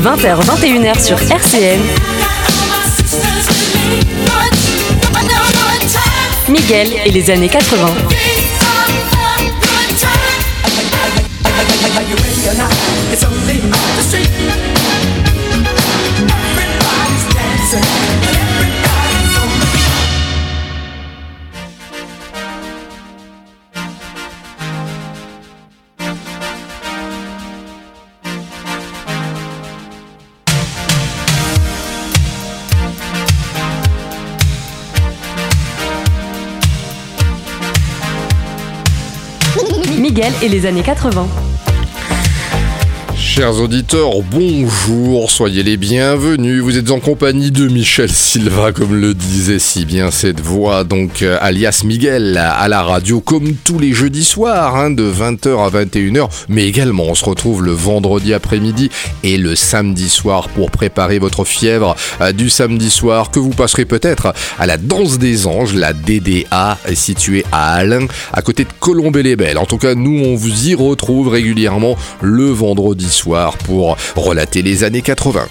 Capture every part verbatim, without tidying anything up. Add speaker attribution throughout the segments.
Speaker 1: vingt heures vingt et une heures sur R C N. Miguel et les années quatre-vingts. Miguel et les années quatre-vingts.
Speaker 2: Chers auditeurs, bonjour, soyez les bienvenus. Vous êtes en compagnie de Michel Silva, comme le disait si bien cette voix, donc euh, alias Miguel, à la radio, comme tous les jeudis soirs, hein, de vingt heures à vingt et une heures. Mais également, on se retrouve le vendredi après-midi et le samedi soir pour préparer votre fièvre euh, du samedi soir, que vous passerez peut-être à la Danse des Anges, la D D A, située à Halles, à côté de Colombey-les-Belles. En tout cas, nous, on vous y retrouve régulièrement le vendredi soir. Soir pour relater les années quatre-vingts.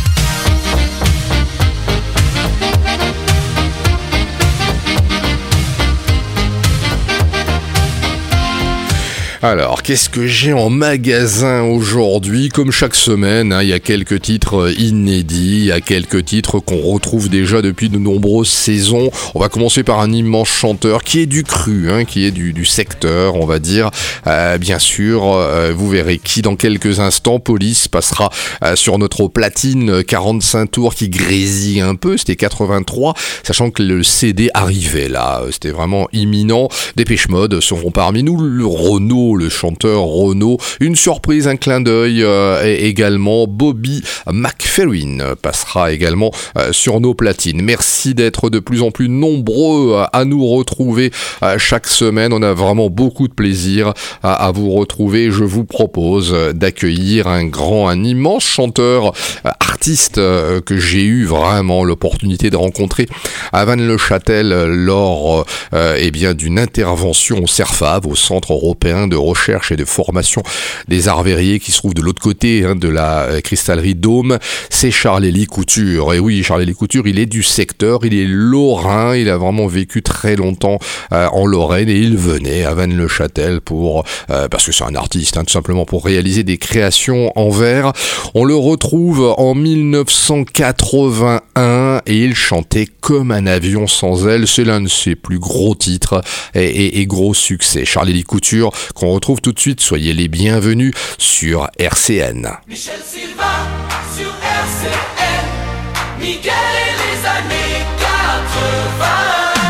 Speaker 2: Alors, qu'est-ce que j'ai en magasin aujourd'hui ? Comme chaque semaine, hein, il y a quelques titres inédits, il y a quelques titres qu'on retrouve déjà depuis de nombreuses saisons. On va commencer par un immense chanteur qui est du cru, hein, qui est du, du secteur, on va dire. Euh, bien sûr, euh, vous verrez qui dans quelques instants. Police passera euh, sur notre platine quarante-cinq tours qui grésille un peu. C'était quatre-vingt-trois, sachant que le C D arrivait là. C'était vraiment imminent. Dépêche Mode seront parmi nous. Le Renaud, le chanteur Renaud, une surprise, un clin d'œil euh, et également Bobby McFerrin passera également euh, sur nos platines. Merci d'être de plus en plus nombreux euh, à nous retrouver euh, chaque semaine. On a vraiment beaucoup de plaisir à, à vous retrouver. Je vous propose d'accueillir un grand, un immense chanteur, euh, artiste euh, que j'ai eu vraiment l'opportunité de rencontrer à Vannes-le-Châtel lors euh, eh bien, d'une intervention au CERFAV, au Centre européen de recherche et de formation des arts verriers qui se trouve de l'autre côté hein, de la cristallerie Dôme. C'est Charles-Élie Couture. Et oui, Charles-Élie Couture, il est du secteur, il est lorrain, il a vraiment vécu très longtemps euh, en Lorraine et il venait à Vannes-le-Châtel pour, euh, parce que c'est un artiste, hein, tout simplement pour réaliser des créations en verre. On le retrouve en dix-neuf cent quatre-vingt-un et il chantait comme un avion sans aile. C'est l'un de ses plus gros titres et, et, et gros succès. Charles-Élie Couture, qu'on retrouve tout de suite. Soyez les bienvenus sur R C N.
Speaker 3: Michel Silva sur R C N, Miguel et les années quatre-vingts.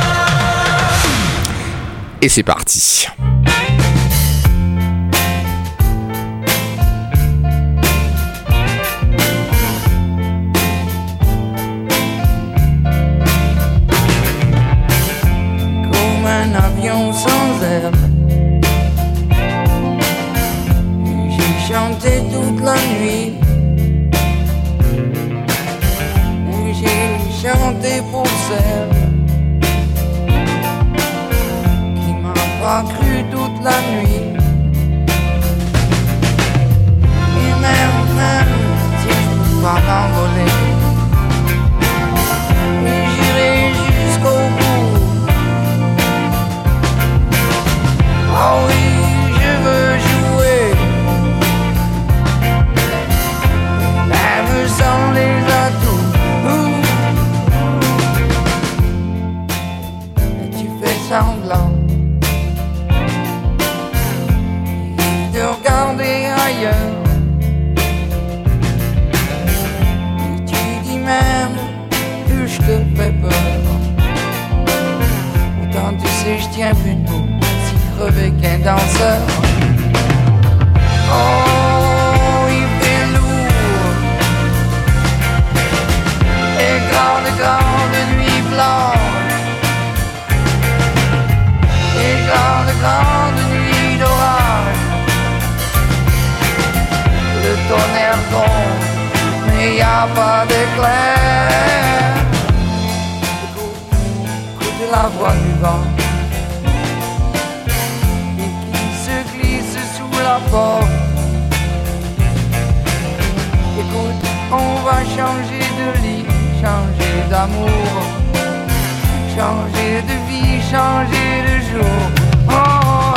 Speaker 2: Et c'est parti.
Speaker 4: Comme un avion sans aile, chanté toute la nuit. J'ai chanté pour celle qui m'a pas cru toute la nuit. Et même, même si je peux pas m'envoler, j'irai jusqu'au bout. Oh oui, je veux jouer sans les atouts. Et tu fais semblant de regarder ailleurs. Et tu dis même que je te fais peur. Autant tu sais je tiens plus debout, si crevé qu'un danseur. Oh, grande, grande nuit blanche et grande, grande nuit d'orage. Le tonnerre gronde, mais y a pas d'éclair. Écoute, écoute la voix du vent et qui se glisse sous la porte. changer de lit, changer d'amour, changer de vie, changer de jour. Oh, oh, oh.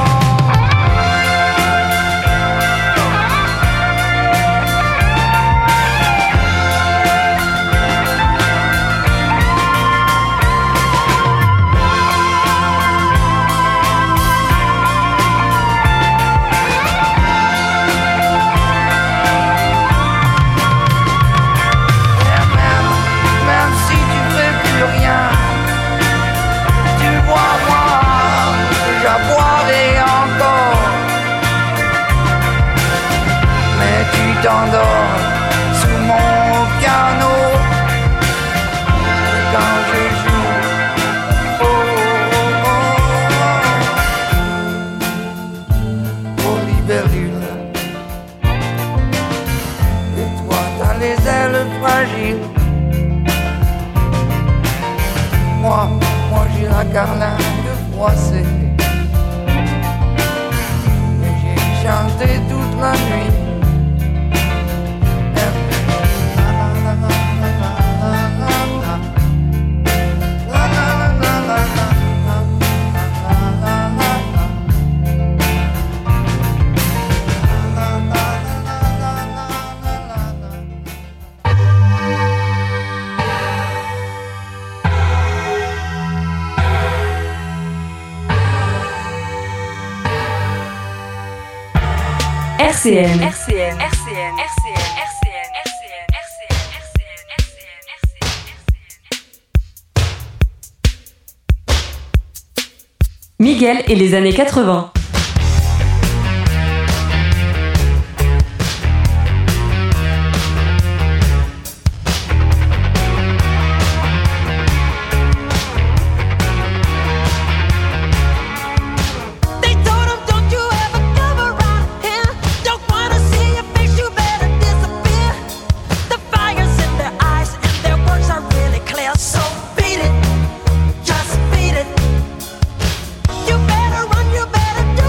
Speaker 4: T'endors sous mon piano quand je joue. Oh, oh, oh, oh, libellule. Et toi t'as les ailes fragiles. Moi, moi j'ai la carlingue froissée. Et j'ai chanté toute la nuit.
Speaker 1: R C N.
Speaker 5: R C N. R C N. R C N. R C N. R C N. R C N. R C N. R C N. R C N.
Speaker 1: Miguel et les années quatre-vingts.
Speaker 6: You better run, you better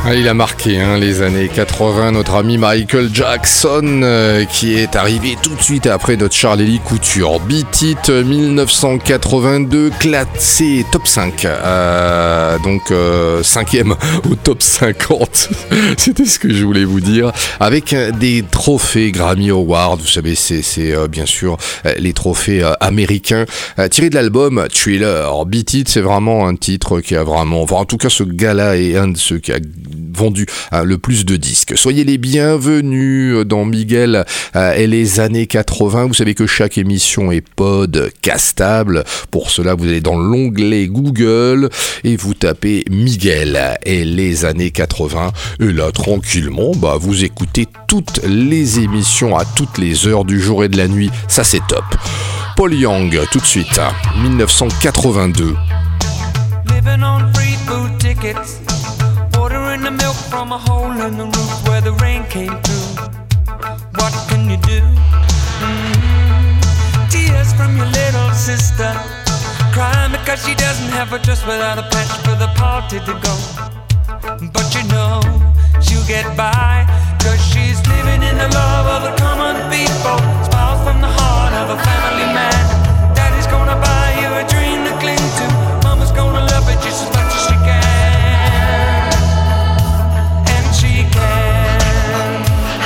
Speaker 2: Il a marqué hein, les années quatre-vingts, notre ami Michael Jackson euh, qui est arrivé tout de suite après notre Charlie Couture. Beat It dix-neuf cent quatre-vingt-deux, classé top cinq, euh, donc euh, cinquième au top cinquante, c'était ce que je voulais vous dire, avec des trophées Grammy Awards, vous savez c'est, c'est euh, bien sûr euh, les trophées euh, américains, euh, tirés de l'album Thriller. Beat It, c'est vraiment un titre qui a vraiment, enfin en tout cas ce gars-là est un de ceux qui a vendu hein, le plus de disques. Soyez les bienvenus dans Miguel euh, et les années quatre-vingts. Vous savez que chaque émission est podcastable. Pour cela, vous allez dans l'onglet Google et vous tapez Miguel et les années quatre-vingts. Et là, tranquillement, bah, vous écoutez toutes les émissions à toutes les heures du jour et de la nuit. Ça, c'est top. Paul Young, tout de suite, dix-neuf cent quatre-vingt-deux.
Speaker 6: Living on free food tickets, watering the milk from a hole in the roof where the rain came through. What can you do? Mm-hmm. Tears from your little sister, crying because she doesn't have a dress without a patch for the party to go. But you know she'll get by, cause she's living in the love of the common people. Smiles from the heart of a family man. Daddy's gonna buy you a dream to cling to. Mama's gonna love it just as much as she can. And she can.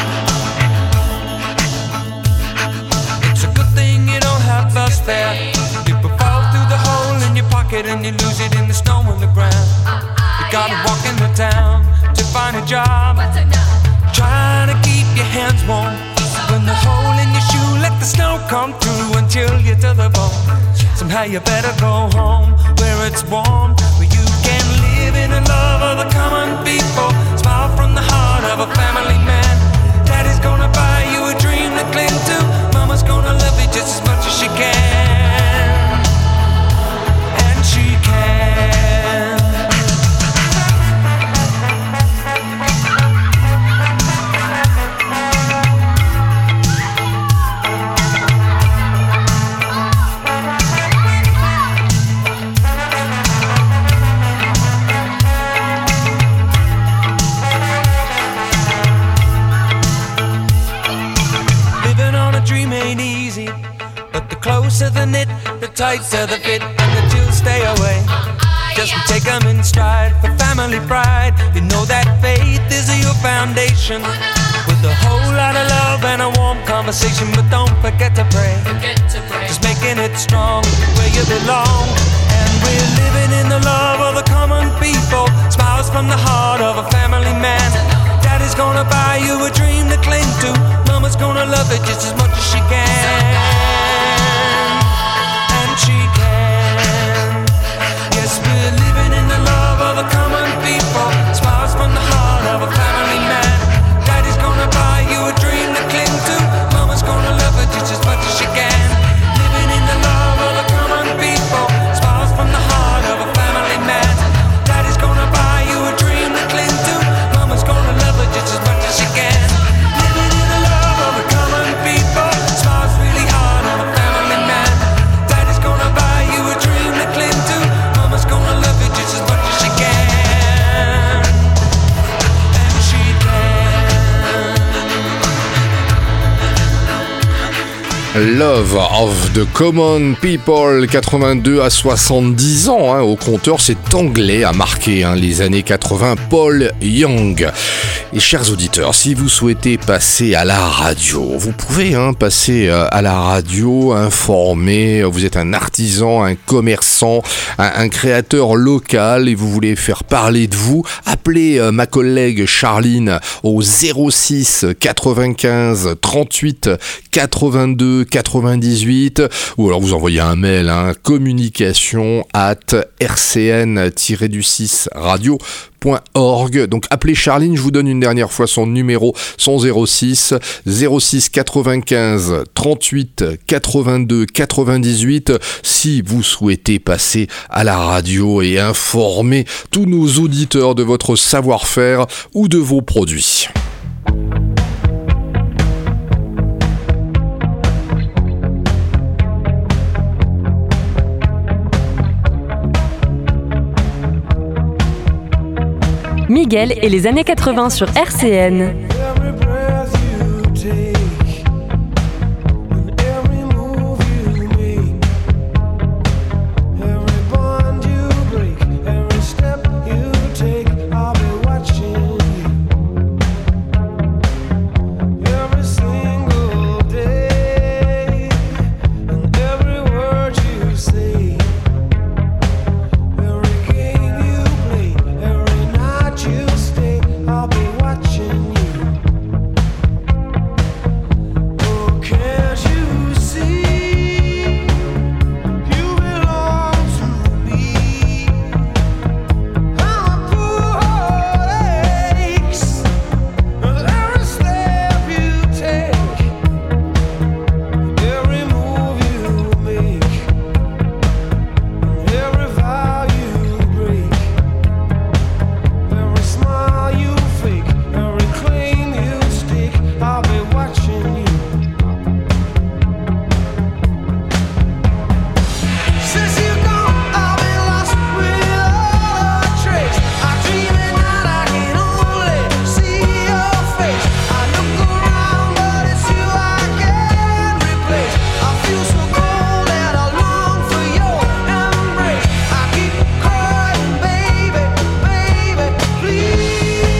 Speaker 6: It's a good thing you don't have bus fare. People fall through the hole in your pocket and you lose it in the snow on the ground. You gotta walk into town to find a job, trying to keep your hands warm. When the hole in your shoe, let the snow come through and chill you to the bone. Somehow you better go home where it's warm, where you can live in the love of the common people. Smile from the heart of a family man. Daddy's gonna buy you a dream to cling to. Mama's gonna love you just as much as she can. And she can. Closer the knit, the tighter the fit, and the chills stay away. Just take them in stride for family pride. You know that faith is your foundation, with a whole lot of love and a warm conversation. But don't forget to pray, just making it strong where you belong. And we're living in the love of the common people. Smiles from the heart of a family man. Daddy's gonna buy you a dream to cling to. Mama's gonna love it just as much as she can. She can. Yes, we're living in the love of the common people. Smiles from the heart of a family man. Daddy's gonna buy you a dream to cling to. Mama's gonna love it just as much as she can. Living in the love of the common people. Smiles from the heart of a family man. Daddy's gonna buy you a dream to cling to. Mama's gonna love it just as much as she can. Living in the love of the common people. Smiles really hard on a family man. Gonna buy you a dream to cling to. Mama's gonna love you just as much as she can. And she
Speaker 2: can. Love of the Common People, quatre-vingt-deux à soixante-dix ans, hein, au compteur, c'est anglais à marquer hein, les années quatre-vingts, Paul Young. Et chers auditeurs, si vous souhaitez passer à la radio, vous pouvez hein, passer euh, à la radio, informer, vous êtes un artisan, un commerçant, un, un créateur local et vous voulez faire parler de vous, appelez euh, ma collègue Charline au zéro six quatre-vingt-quinze trente-huit quatre-vingt-deux quatre-vingt-dix-huit ou alors vous envoyez un mail hein, communication at r c n tiret six radio point org. Donc appelez Charline, je vous donne une dernière fois son numéro, son zéro six zéro six quatre-vingt-quinze trente-huit quatre-vingt-deux quatre-vingt-dix-huit si vous souhaitez passer à la radio et informer tous nos auditeurs de votre savoir-faire ou de vos produits.
Speaker 1: Miguel et les années quatre-vingts sur R C N.
Speaker 7: Every breath you take and every move you make, every bond you break, every step you take, I'll be watching you. Every single day and every word you say, every game you play, every night you stay, I'll be watching you. Oh, can't you see? You belong to me. I'm a poor heart aches with every step you take, every move you make, every vow you break, every smile you fake, every claim you stick, I'll be watching you. Since you're gone, I've been lost without a trace. I dream at night, I can only see your face. I look around, but it's you I can't replace. I feel so cold and I long for your embrace. I keep crying, baby, baby, please.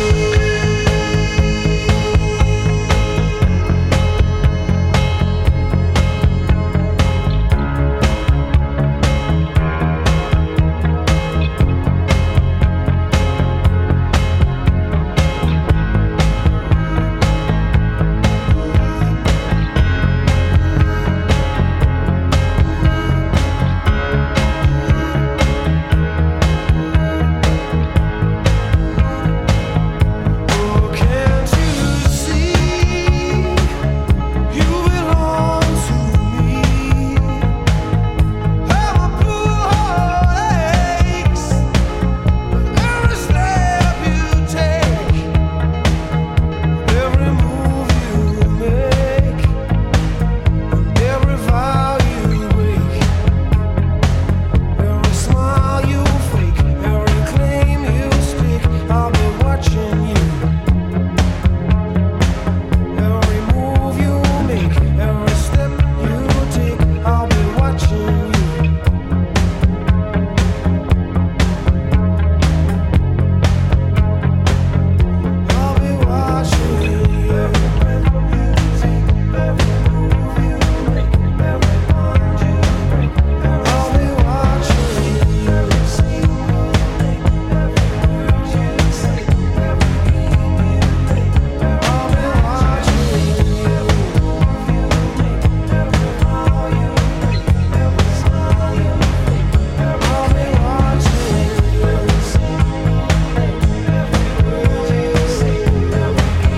Speaker 7: Oh, can't you see? You belong to me. I'm a poor heart aches with every step you take, every move you make, every vow you break, every smile you fake, every claim you stick, I'll be watching you. Every move you make, every step you take, I'll be watching you. I'll be watching you. Every breath you take, every move you make, every bond you break, I'll be watching you. Every single day, every word you say, every game you play, I'll be watching you. Every move you make, every vow you break, every smile you fake, I'll be watching you. Every single day, every word you say, every game you play,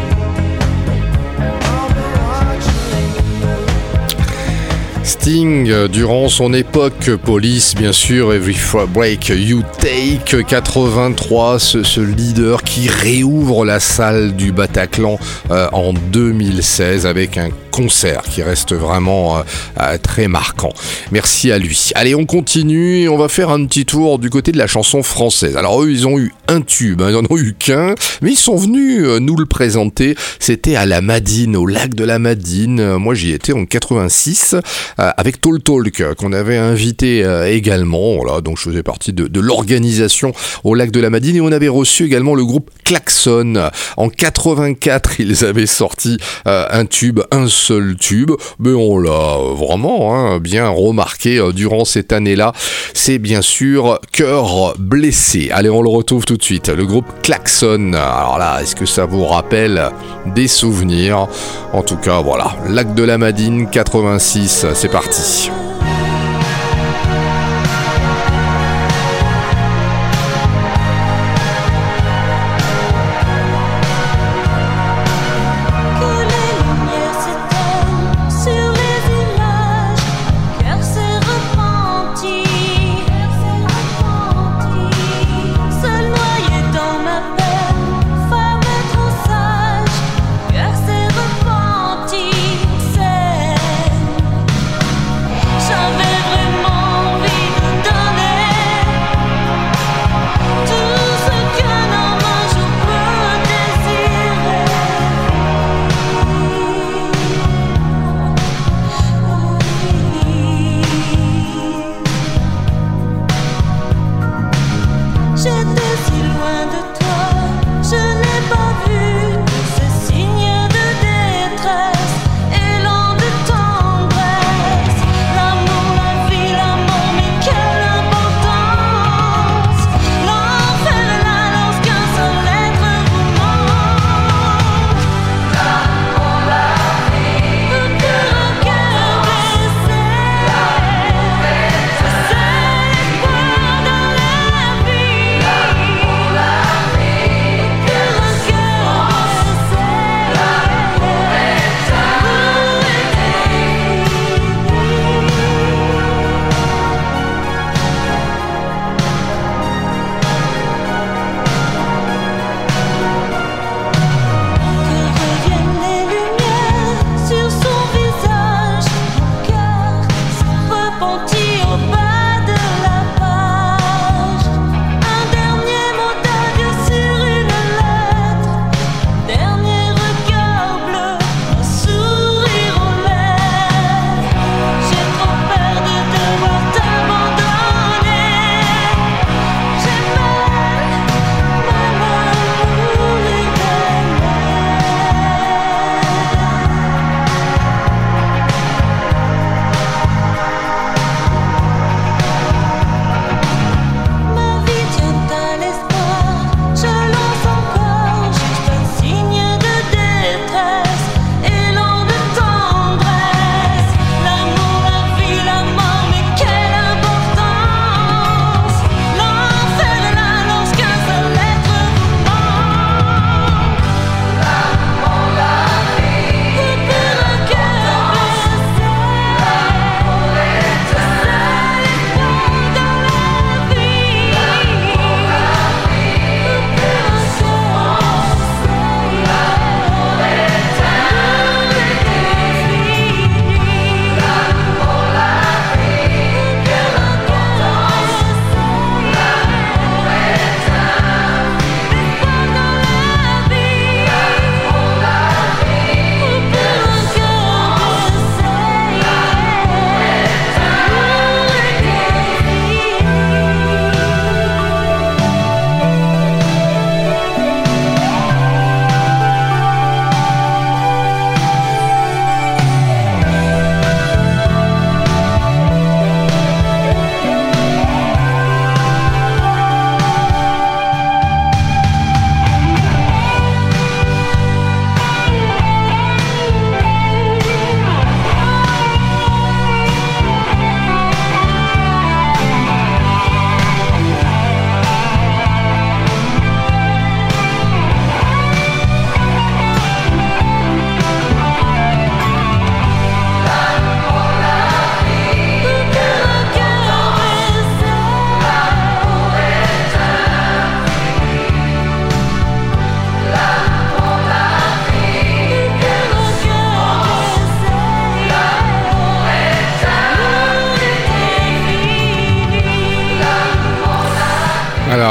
Speaker 7: I'll be watching you.
Speaker 2: Sting, euh, durant son époque, Police, bien sûr, Every Break You Take, quatre-vingt-trois, ce, ce leader qui réouvre la salle du Bataclan euh, en deux mille seize avec un concert qui reste vraiment euh, euh, très marquant. Merci à lui. Allez, on continue et on va faire un petit tour du côté de la chanson française. Alors eux, ils ont eu un tube, hein, ils n'en ont eu qu'un, mais ils sont venus euh, nous le présenter. C'était à la Madine, au lac de la Madine. Euh, moi, j'y étais en quatre-vingt-six euh, avec Tall Talk euh, qu'on avait invité euh, également. Voilà, donc je faisais partie de, de l'organisation au lac de la Madine et on avait reçu également le groupe Klaxon. En quatre-vingt-quatre, ils avaient sorti euh, un tube, un seul tube, mais on l'a vraiment hein, bien remarqué euh, durant cette année-là. C'est bien sûr Cœur blessé. Allez, on le retrouve tout de suite. Le groupe Klaxon. Alors là, est-ce que ça vous rappelle des souvenirs? En tout cas, voilà. Lac de la Madine, quatre-vingt-six, c'est parti.
Speaker 8: Cœur s'est repenti, c'est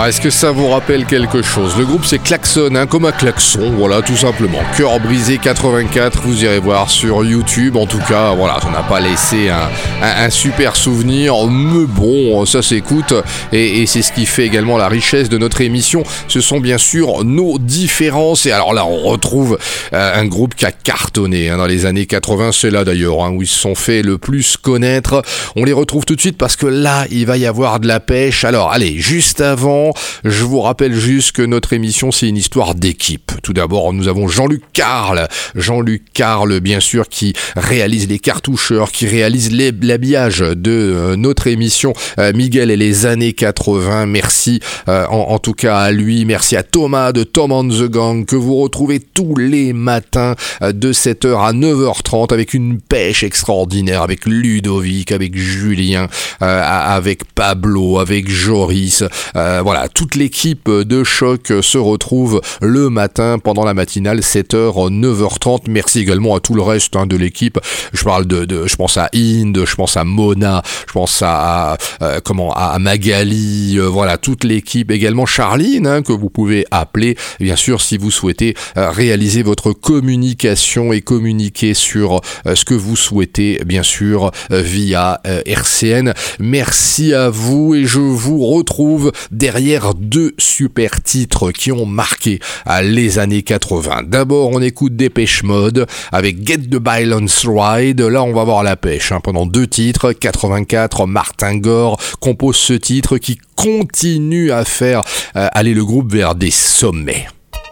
Speaker 2: Alors, est-ce que ça vous rappelle quelque chose? Le groupe, c'est Klaxon, hein, comme un klaxon, voilà, tout simplement. Cœur brisé quatre-vingt-quatre, vous irez voir sur YouTube. En tout cas, voilà, ça n'a pas laissé un, un, un super souvenir, mais bon, ça s'écoute. Et, et c'est ce qui fait également la richesse de notre émission. Ce sont bien sûr nos différences. Et alors là, on retrouve euh, un groupe qui a cartonné hein, dans les années quatre-vingts. C'est là d'ailleurs hein, où ils se sont fait le plus connaître. On les retrouve tout de suite parce que là, il va y avoir de la pêche. Alors, allez, juste avant, je vous rappelle juste que notre émission, c'est une histoire d'équipe. Tout d'abord, nous avons Jean-Luc Carle. Jean-Luc Carle, bien sûr, qui réalise les cartoucheurs, qui réalise les, l'habillage de euh, notre émission euh, Miguel et les années quatre-vingts. Merci euh, en, en tout cas à lui. Merci à Thomas de Tom and the Gang que vous retrouvez tous les matins euh, de sept heures à neuf heures trente avec une pêche extraordinaire, avec Ludovic, avec Julien, euh, avec Pablo, avec Joris. Euh, voilà, toute l'équipe de Choc se retrouve le matin pendant la matinale sept heures neuf heures trente. Merci également à tout le reste hein, de l'équipe. Je parle de, de je pense à Inde, je pense à Mona, je pense à, à euh, comment à Magali, euh, voilà toute l'équipe, également Charline hein, que vous pouvez appeler bien sûr si vous souhaitez euh, réaliser votre communication et communiquer sur euh, ce que vous souhaitez bien sûr euh, via euh, R C N. Merci à vous et je vous retrouve derrière deux super titres qui ont marqué euh, les années quatre-vingts. D'abord on écoute Dépêche Mode avec Get the Balance Ride. Là on va voir la pêche hein, pendant deux titres. quatre-vingt-quatre, Martin Gore compose ce titre qui continue à faire euh, aller le groupe vers des sommets.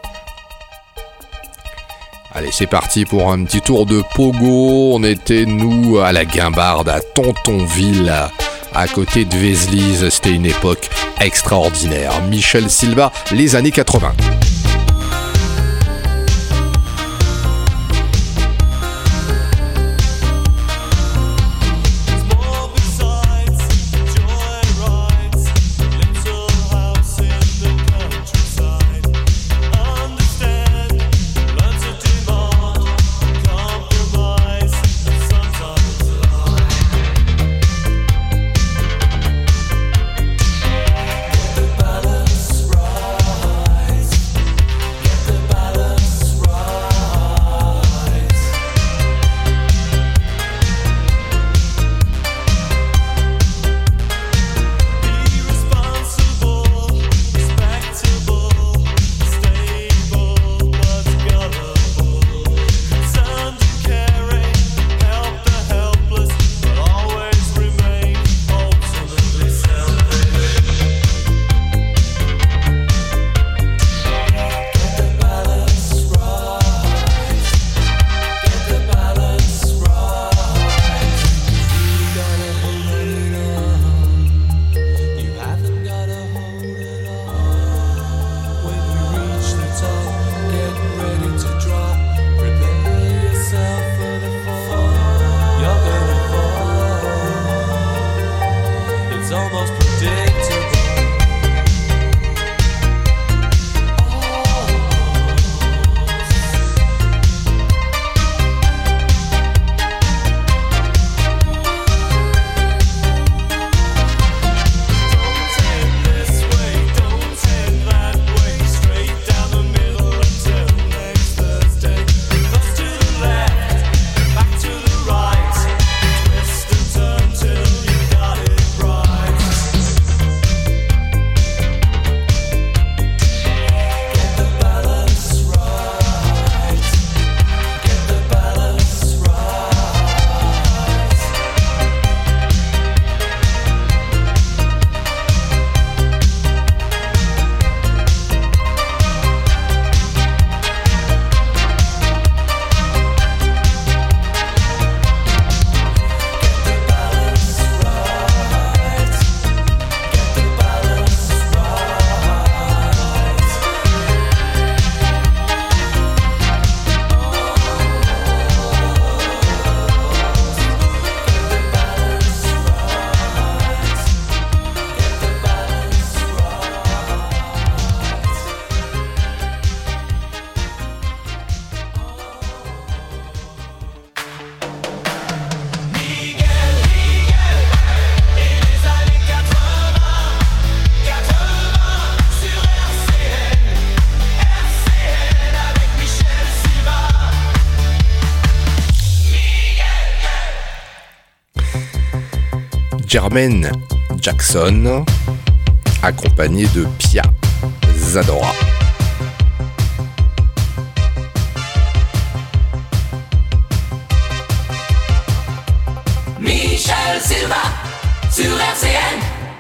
Speaker 2: Allez, c'est parti pour un petit tour de pogo. On était, nous, à la Guimbarde, à Tontonville, à côté de Vézelise. C'était une époque extraordinaire. Michel Silva, les années quatre-vingts.
Speaker 3: Balance rise.
Speaker 2: Jermaine Jackson, accompagné de Pia Zadora.
Speaker 3: Michel Silva sur R C N.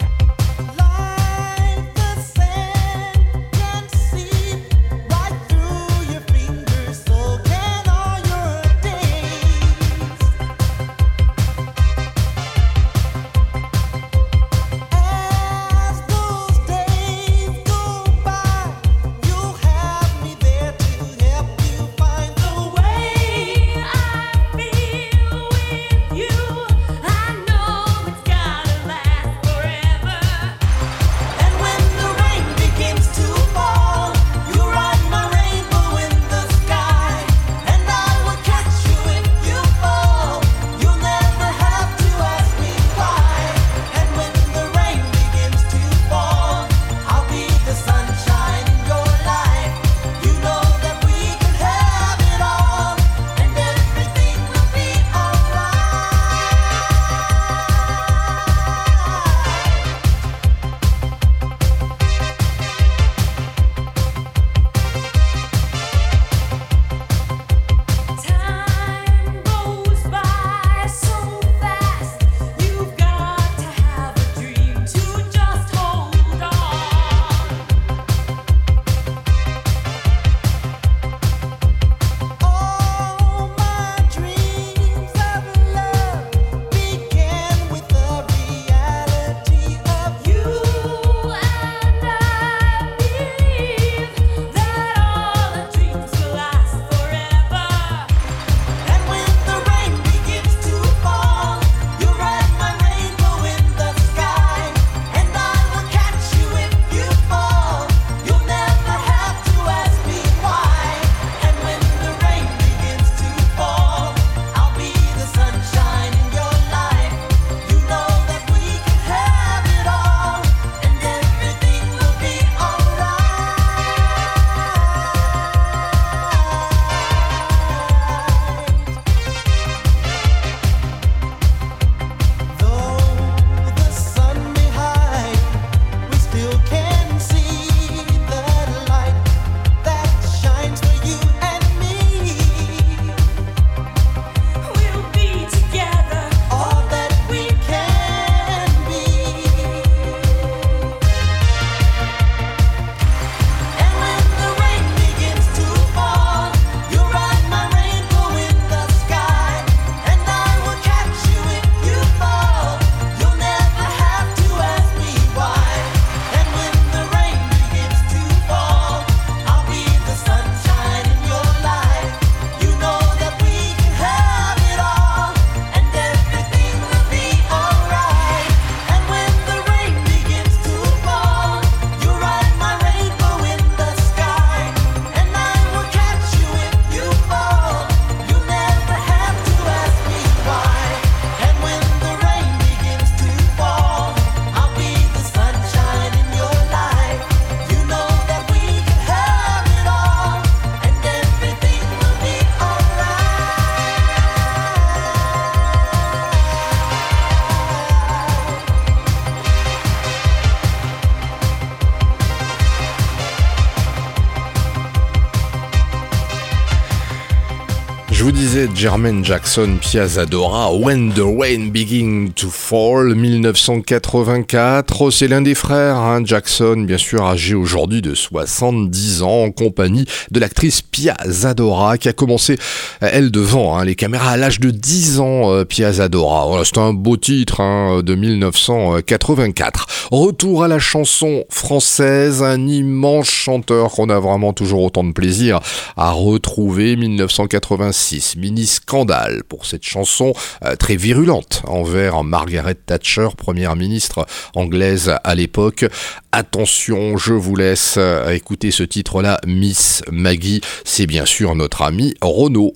Speaker 2: Je vous disais Jermaine Jackson, Pia Zadora, When the Rain Begin to Fall, dix-neuf cent quatre-vingt-quatre. C'est l'un des frères, hein, Jackson, bien sûr, âgé aujourd'hui de soixante-dix ans, en compagnie de l'actrice Pia Zadora, qui a commencé, elle, devant hein, les caméras à l'âge de dix ans, euh, Pia Zadora. Voilà, c'est un beau titre hein, de dix-neuf cent quatre-vingt-quatre. Retour à la chanson française, un immense chanteur qu'on a vraiment toujours autant de plaisir à retrouver, dix-neuf cent quatre-vingt-six. Mini scandale pour cette chanson euh, très virulente envers Margaret Thatcher, première ministre anglaise à l'époque. Attention, je vous laisse euh, écouter ce titre-là, Miss Maggie. C'est bien sûr notre ami Renaud.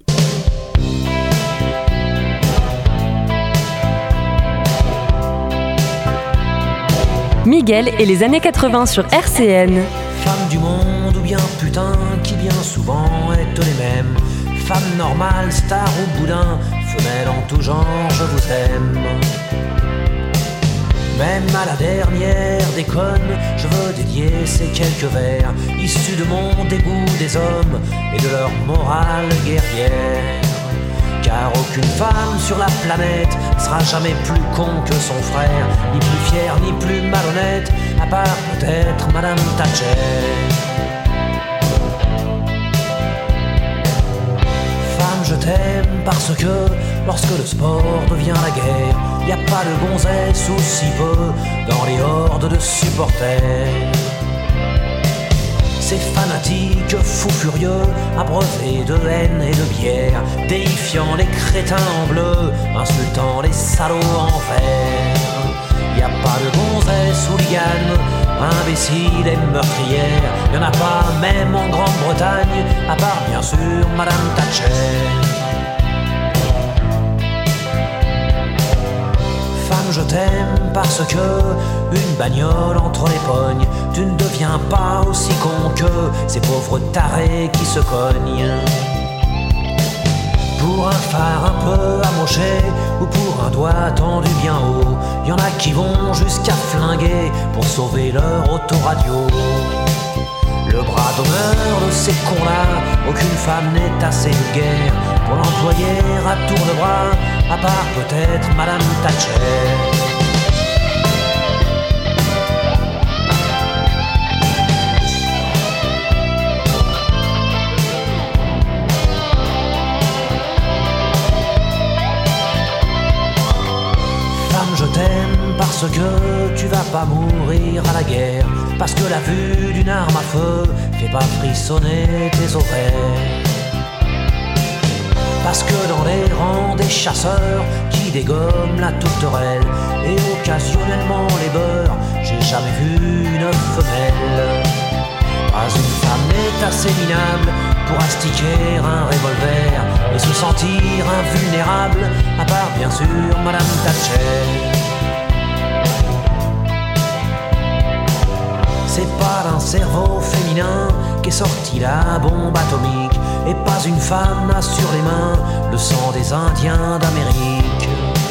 Speaker 1: Miguel et les années quatre-vingts sur R C N.
Speaker 8: Femme du monde ou bien putain qui bien souvent est les mêmes. Femme normale, star ou boudin, femelle en tout genre, je vous aime. Même à la dernière déconne, je veux dédier ces quelques vers issus de mon dégoût des hommes et de leur morale guerrière. Car aucune femme sur la planète sera jamais plus con que son frère, ni plus fière, ni plus malhonnête, à part peut-être Madame Thatcher. Femme, je t'aime parce que lorsque le sport devient la guerre, y a pas de gonzesse ou si peu dans les hordes de supporters. Ces fanatiques fous furieux, abreuvés de haine et de bière, déifiant les crétins en bleu, insultant les salauds en vert. Y a pas de gonzesse hooligane, imbécile et meurtrière, y en a pas même en Grande-Bretagne, à part bien sûr Madame Thatcher. Femme, je t'aime parce que une bagnole entre les pognes, tu ne deviens pas aussi con que ces pauvres tarés qui se cognent. Pour un phare un peu amoché ou pour un doigt tendu bien haut, y en a qui vont jusqu'à flinguer pour sauver leur autoradio. Le bras d'honneur de ces cons-là, aucune femme n'est assez vulgaire pour l'employer à tour de bras, à part peut-être Madame Thatcher. Femme, je t'aime parce que tu vas pas mourir à la guerre, parce que la vue d'une arme à feu fait pas frissonner tes ovaires. Parce que dans les rangs des chasseurs qui dégomment la tourterelle et occasionnellement les beurres, j'ai jamais vu une femelle. Pas une femme n'est assez minable pour astiquer un revolver et se sentir invulnérable, à part bien sûr Madame Thatcher. C'est pas d'un cerveau féminin qu'est sortie la bombe atomique, et pas une femme n'a sur les mains le sang des Indiens d'Amérique.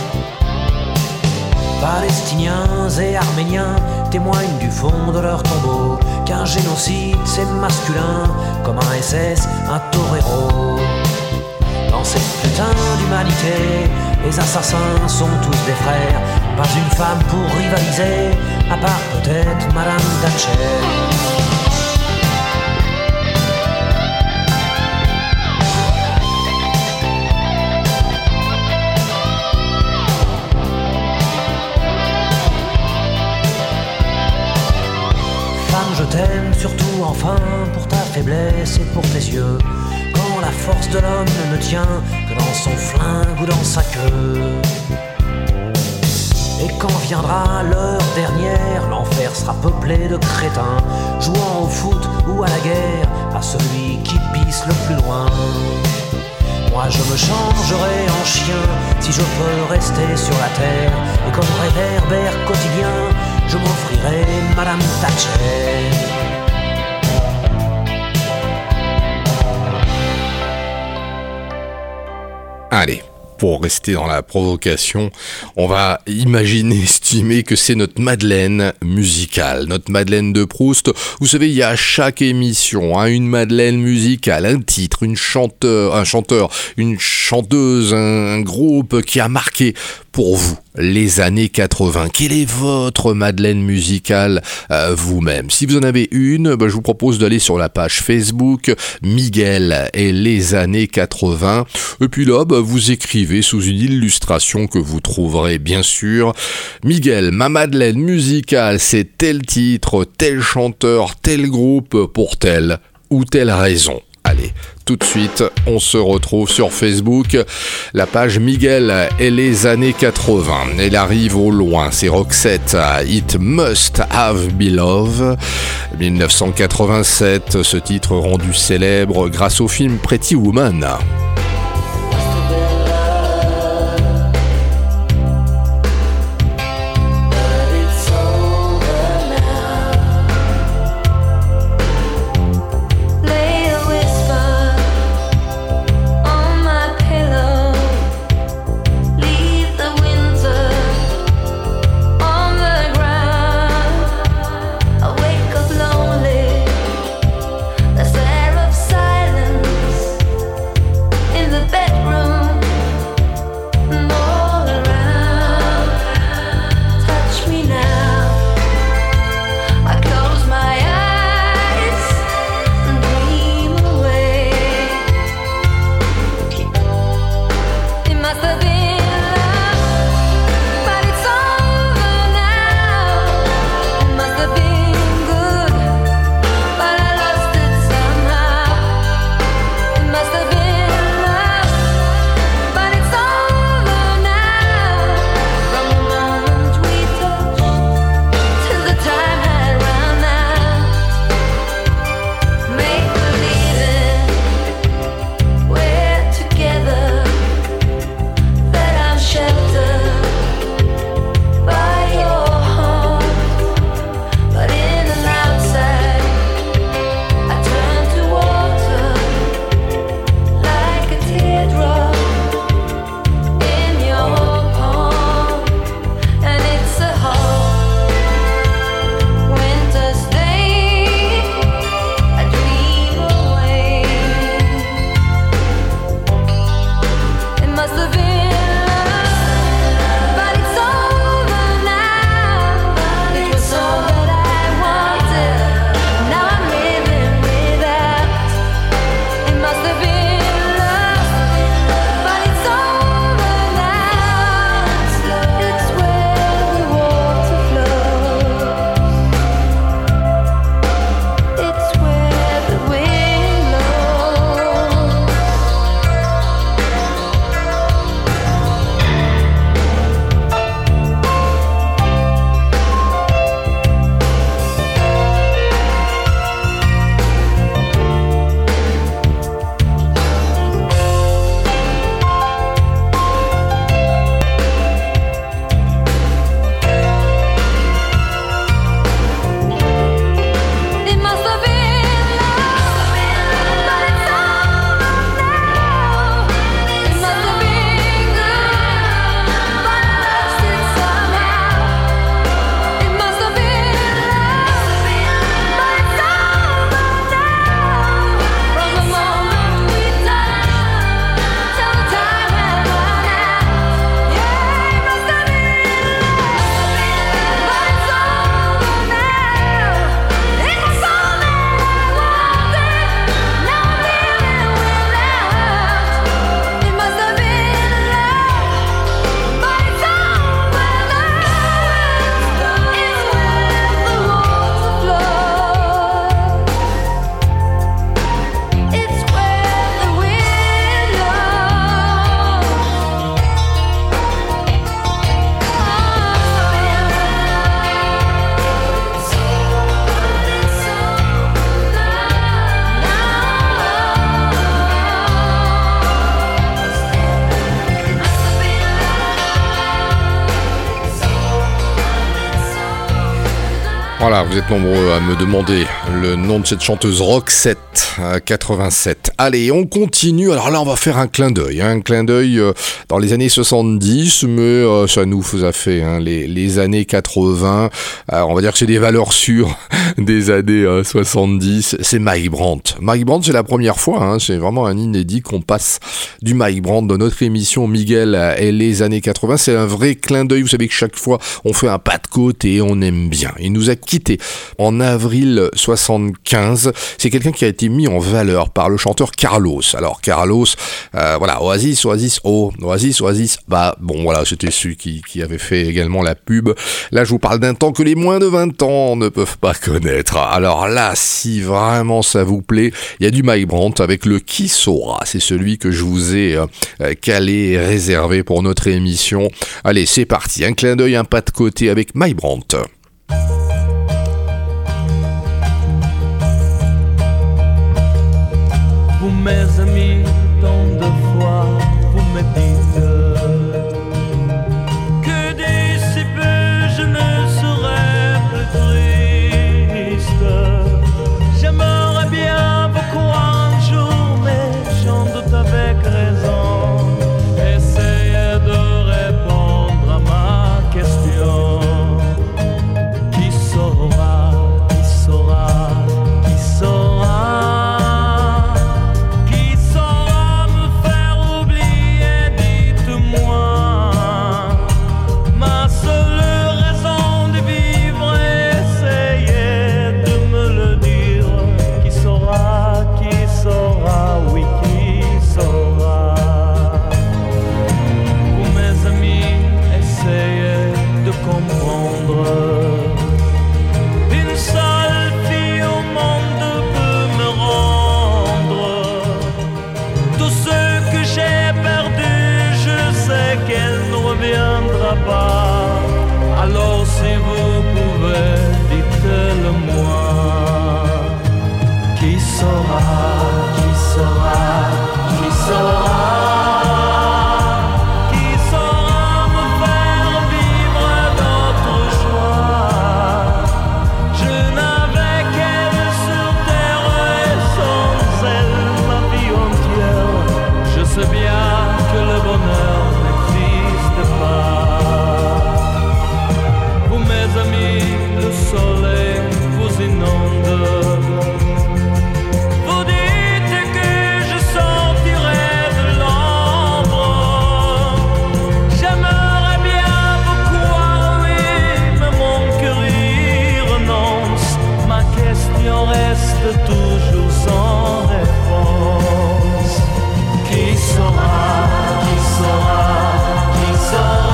Speaker 8: Palestiniens et Arméniens témoignent du fond de leur tombeau qu'un génocide c'est masculin comme un S S, un torero. Dans cette putain d'humanité, les assassins sont tous des frères, pas une femme pour rivaliser, à part peut-être Madame Thatcher. Femme, je t'aime surtout enfin pour ta faiblesse et pour tes yeux, quand la force de l'homme ne tient que dans son flingue ou dans sa queue. Et quand viendra l'heure dernière, l'enfer sera peuplé de crétins, jouant au foot ou à la guerre, à celui qui pisse le plus loin. Moi je me changerai en chien si je peux rester sur la terre, et comme réverbère quotidien, je m'offrirai Madame Thatcher.
Speaker 2: Allez, pour rester dans la provocation, on va imaginer, estimer que c'est notre Madeleine musicale, notre Madeleine de Proust. Vous savez, il y a à chaque émission hein, une Madeleine musicale, un titre, une chanteur, un chanteur, une chanteuse, un, un groupe qui a marqué pour vous les années quatre-vingts. Quelle est votre Madeleine musicale euh, vous-même? Si vous en avez une, bah, je vous propose d'aller sur la page Facebook Miguel et les années quatre-vingts. Et puis là, bah, vous écrivez sous une illustration que vous trouverez bien sûr. Miguel, ma Madeleine musicale, c'est tel titre, tel chanteur, tel groupe pour telle ou telle raison. Allez, tout de suite, on se retrouve sur Facebook, la page Miguel et les années quatre-vingts. Elle arrive au loin, c'est Roxette, It Must Have Been Love, dix-neuf cent quatre-vingt-sept, ce titre rendu célèbre grâce au film Pretty Woman.
Speaker 9: On the
Speaker 2: Voilà, vous êtes nombreux à me demander le nom de cette chanteuse Roxette, euh, quatre-vingt-sept. Allez, on continue. Alors là, on va faire un clin d'œil. Hein, un clin d'œil euh, dans les années soixante-dix, mais euh, ça nous a fait hein, les, les années quatre-vingts. Euh, on va dire que c'est des valeurs sûres des années euh, soixante-dix. C'est Mike Brandt. Mike Brandt, c'est la première fois. Hein, c'est vraiment un inédit qu'on passe du Mike Brandt dans notre émission Miguel et les années quatre-vingts. C'est un vrai clin d'œil. Vous savez que chaque fois, on fait un pas de côté et on aime bien. Il nous a quitté en avril soixante-quinze. C'est quelqu'un qui a été mis en valeur par le chanteur Carlos. Alors Carlos, euh, voilà, Oasis, Oasis, oh, Oasis, Oasis, bah bon voilà, c'était celui qui, qui avait fait également la pub. Là, je vous parle d'un temps que les moins de vingt ans ne peuvent pas connaître. Alors là, si vraiment ça vous plaît, il y a du Mike Brandt avec le Qui saura. C'est celui que je vous ai euh, calé et réservé pour notre émission. Allez, c'est parti. Un clin d'œil, un pas de côté avec Mike Brandt.
Speaker 9: Vous mes amis, tant de fois vous me dites que d'ici peu je ne serai plus triste. J'aimerais bien vous croire un jour, mais j'en doute avec raison. Essayez de répondre à ma question. Qui saura, qui saura, qui saura? Alors si vous pouvez, dites-le moi. Qui saura, qui saura, qui saura, qui saura me faire vivre d'autres joies. Je n'avais qu'elle sur terre et sans elle ma vie entière. Je sais bien que le bonheur n'existe pas. Mes amis, le soleil vous inonde. Vous dites que je sortirai de l'ombre. J'aimerais bien vous croire, oui, mais mon cœur y renonce. Ma question reste toujours sans réponse. Qui saura, qui saura, qui saura?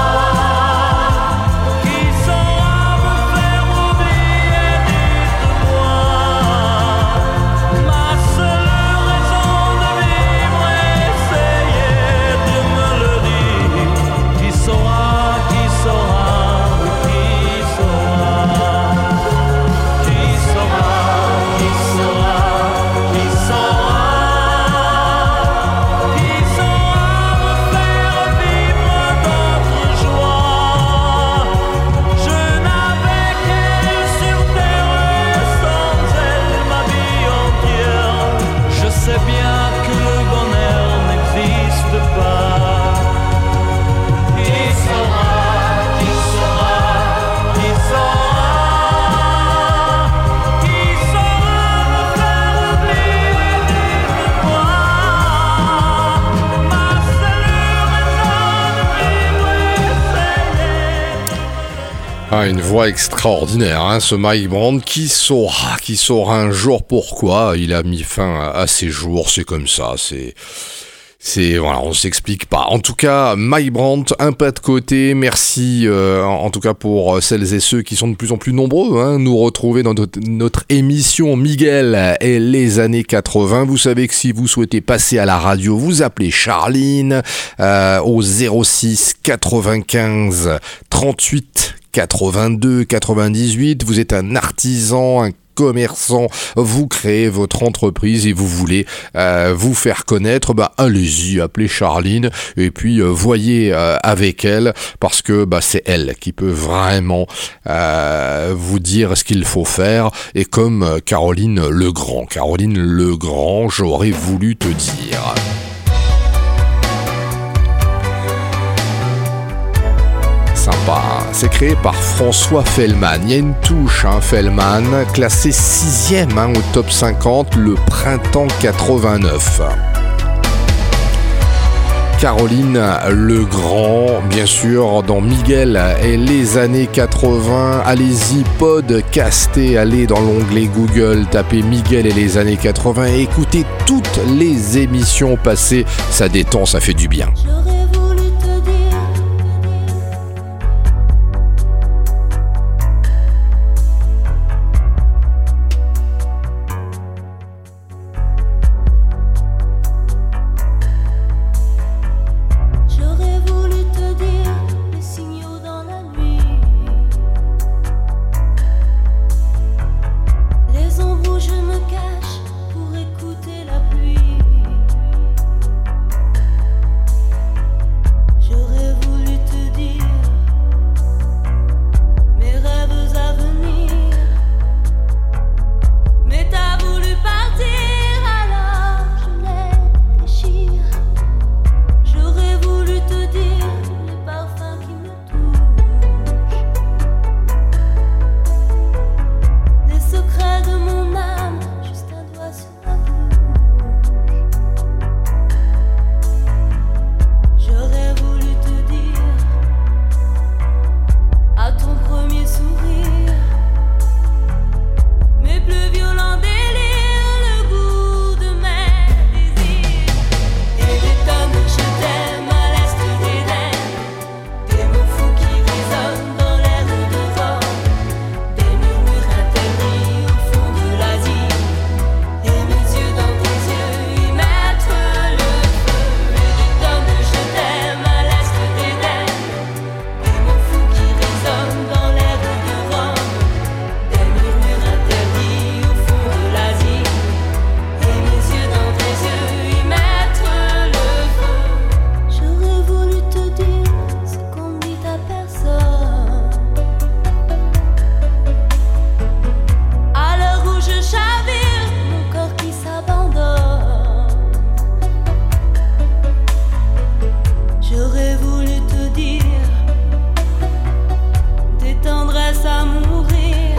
Speaker 2: Ah, une voix extraordinaire, hein, ce Mike Brandt. Qui saura, qui saura un jour pourquoi il a mis fin à, à ses jours. C'est comme ça, c'est... C'est, voilà, on s'explique pas. En tout cas, Mike Brandt, un pas de côté. Merci, euh, en, en tout cas pour celles et ceux qui sont de plus en plus nombreux, hein, nous retrouver dans notre, notre émission Miguel et les années quatre-vingts. Vous savez que si vous souhaitez passer à la radio, vous appelez Charline euh, au zéro six quatre-vingt-quinze trente-huit quatre-vingt-deux quatre-vingt-dix-huit. Vous êtes un artisan, un commerçant, vous créez votre entreprise et vous voulez euh, vous faire connaître, bah allez-y, appelez Charline et puis euh, voyez euh, avec elle parce que bah c'est elle qui peut vraiment euh, vous dire ce qu'il faut faire. Et comme euh, Caroline Legrand, Caroline Legrand, j'aurais voulu te dire. Sympa, hein. C'est créé par François Fellman. Il y a une touche, hein, Fellman, classé sixième hein, au top cinquante, le printemps quatre-vingt-neuf. Caroline Legrand, bien sûr, dans Miguel et les années quatre-vingts. Allez-y, podcastez, allez dans l'onglet Google, tapez Miguel et les années quatre-vingts et écoutez toutes les émissions passées. Ça détend, ça fait du bien.
Speaker 10: J'aurais voulu te dire, j'aurais voulu te dire les signaux dans la nuit, les ombres où je me cache pour écouter la pluie. J'aurais voulu te dire mes rêves à venir, mais t'as voulu partir, alors je les déchire. J'aurais voulu te dire les parfums qui me touchent, les secrets de mon âme, juste un doigt sur la bouche. J'aurais voulu te dire à ton premier sourire mes plus violents délires, le goût de mes désirs et des tonnes de je t'aime à l'est d'Éden, des mots fous qui résonnent dans l'air de Rome, des murmures interdits au fond de l'Asie, et mes yeux dans tes yeux y mettre le feu, et des tonnes de je t'aime à l'est d'Éden, des mots fous qui résonnent dans l'air de Rome, des murmures interdits au fond de l'Asie, et mes yeux dans tes yeux y mettre le feu. J'aurais voulu te dire ce qu'on ne dit à personne, à l'heure où je chavire, mon corps qui s'abandonne. J'aurais voulu te dire des tendresses à mourir,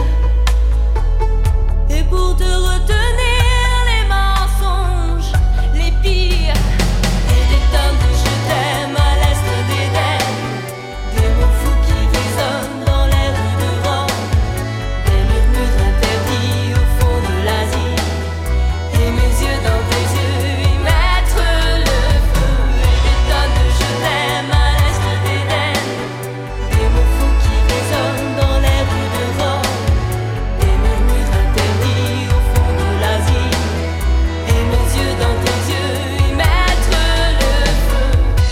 Speaker 10: et pour te retenir les mensonges les pires, et des tonnes de je t'aime à l'est d'Éden, des mots fous qui résonnent dans l'air de Rome, des murmures interdits au fond de l'Asie, et mes yeux dans tes yeux y mettre le feu, et des tonnes de je t'aime à l'est d'Éden, des mots fous qui résonnent dans l'air de Rome, des murmures interdits au fond de l'Asie, et mes yeux dans tes yeux y mettre le feu.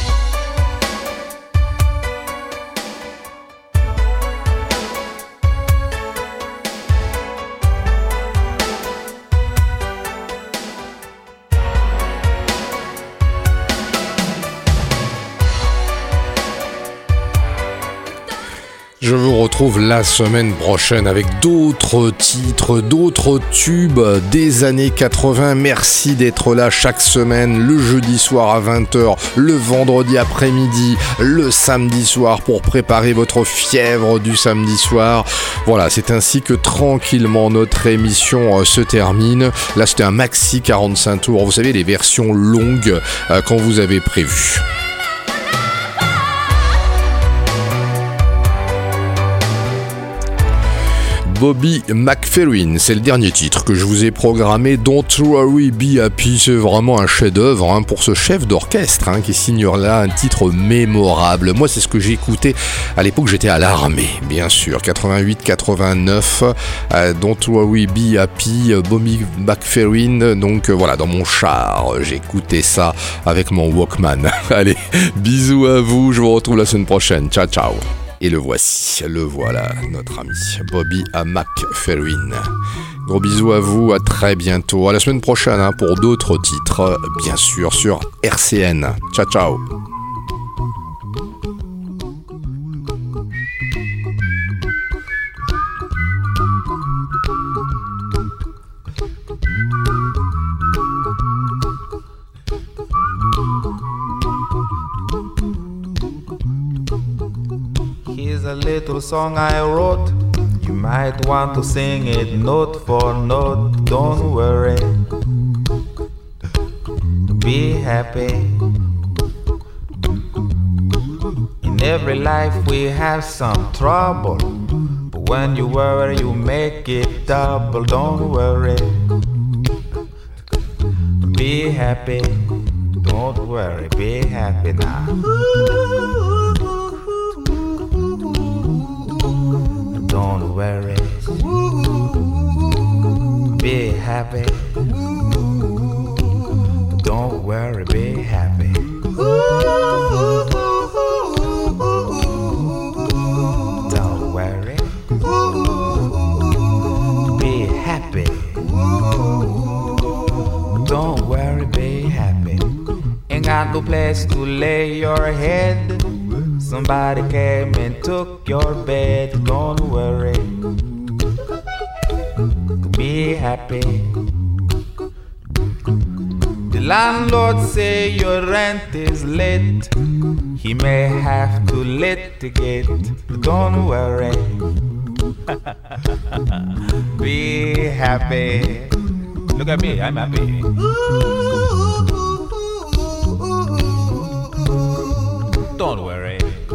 Speaker 2: Je vous retrouve la semaine prochaine avec d'autres titres, d'autres tubes des années quatre-vingts. Merci d'être là chaque semaine, le jeudi soir à vingt heures, le vendredi après-midi, le samedi soir pour préparer votre fièvre du samedi soir. Voilà, c'est ainsi que tranquillement notre émission euh, se termine. Là, c'était un maxi quarante-cinq tours. Vous savez, les versions longues euh, quand vous avez prévu. Bobby McFerrin, c'est le dernier titre que je vous ai programmé. Don't Worry Be Happy, c'est vraiment un chef-d'œuvre hein, pour ce chef d'orchestre hein, qui signe là un titre mémorable. Moi, c'est ce que j'écoutais à l'époque, j'étais à l'armée, bien sûr, quatre-vingt-huit quatre-vingt-neuf. Euh, Don't Worry Be Happy, Bobby McFerrin. Donc euh, voilà, dans mon char, j'écoutais ça avec mon Walkman. Allez, bisous à vous, je vous retrouve la semaine prochaine. Ciao, ciao. Et le voici, le voilà, notre ami Bobby McFerrin, Gros bisous à vous, à très bientôt. À la semaine prochaine hein, pour d'autres titres, bien sûr, sur R C N. Ciao, ciao.
Speaker 11: Here's a little song I wrote. You might want to sing it note for note. Don't worry, be happy. In every life we have some trouble, but when you worry you make it double. Don't worry, be happy. Don't worry, be happy now. Don't worry, be happy. Don't worry, be happy. Don't worry, be happy. Don't worry, be happy. Ain't got no place to lay your head. Somebody came and took your bed. Don't worry, be happy. The landlord say your rent is late. He may have to litigate. Don't worry, be happy. Look at me, I'm happy. Don't worry,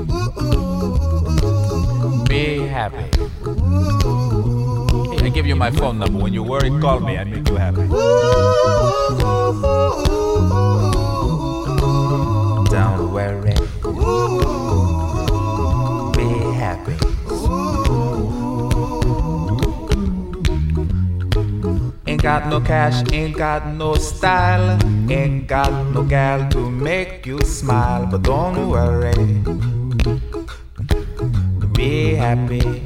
Speaker 11: be happy. Hey, I give you my phone number. When you worry, call me. I make you happy. Don't worry, be happy. Ain't got no cash, ain't got no style, ain't got no gal to make you smile. But don't worry, be happy.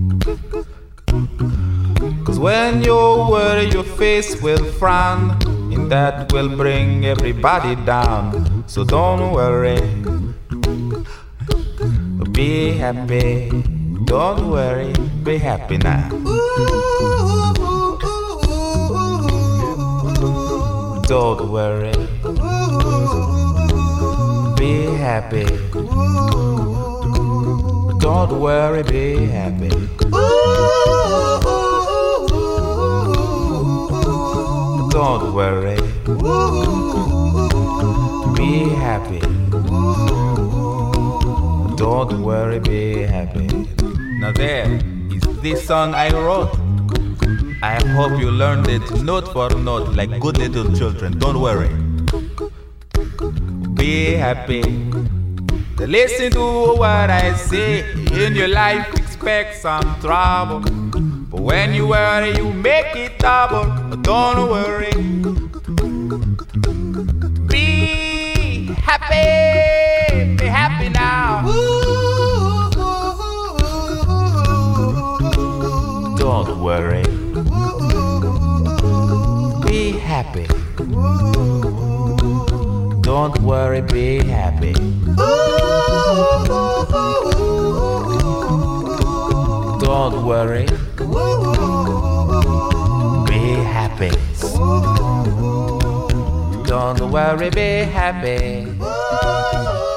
Speaker 11: Cause when you worry your face will frown, and that will bring everybody down. So don't worry, be happy. Don't worry, be happy now. Don't worry, be happy. Don't worry, be happy. Don't worry, be happy. Don't worry, be happy. Now there is this song I wrote. I hope you learned it note for note like good little children. Don't worry, be happy. Listen to what I say. In your life expect some trouble, but when you worry you make it double. Don't worry, be happy. Be happy now. Don't worry, be happy. Don't worry, be happy. Don't worry, be happy. Don't worry, be happy.